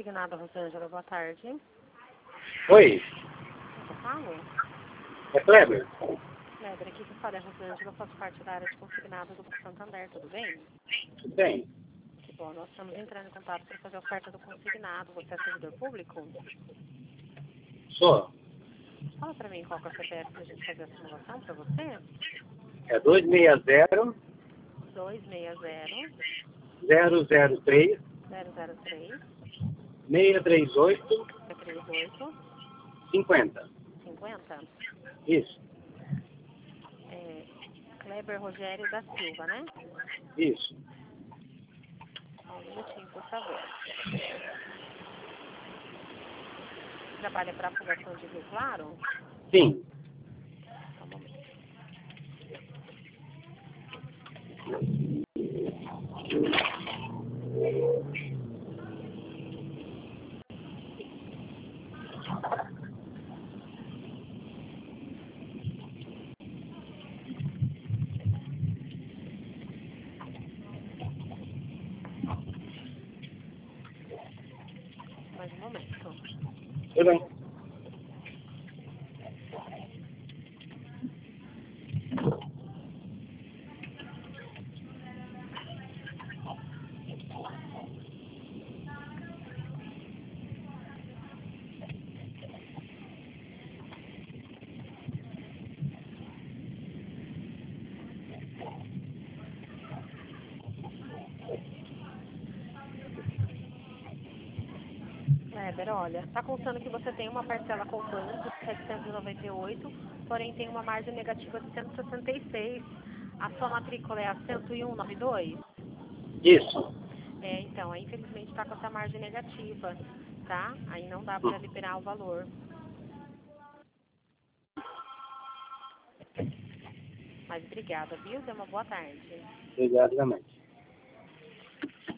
Consignado, Rosângela, boa tarde. Oi, Eu falo? é Kleber? Kleber, aqui que fala é Rosângela, eu faço parte da área de consignado do Banco Santander, tudo bem? Tudo bem? Que bom, nós estamos entrando em contato para fazer a oferta do consignado. Você é servidor público? Sou. Fala para mim qual que é o CPF para a gente fazer a simulação para você. É 260 260 003 003 638 638 50. 50. Isso, É, Kleber Rogério da Silva, né? isso. Só um minutinho, por favor. Trabalha para a Fundação de Rio Claro? Sim. Só um momento. Mais um momento. Tudo bem. Kleber, olha, está contando que você tem uma parcela contando de 798, porém tem uma margem negativa de 166. A sua matrícula é a 10192? Isso. É, então, aí infelizmente está com essa margem negativa, tá? Aí não dá para liberar o valor. Mas obrigada, viu? Dê uma boa tarde. Obrigado, realmente.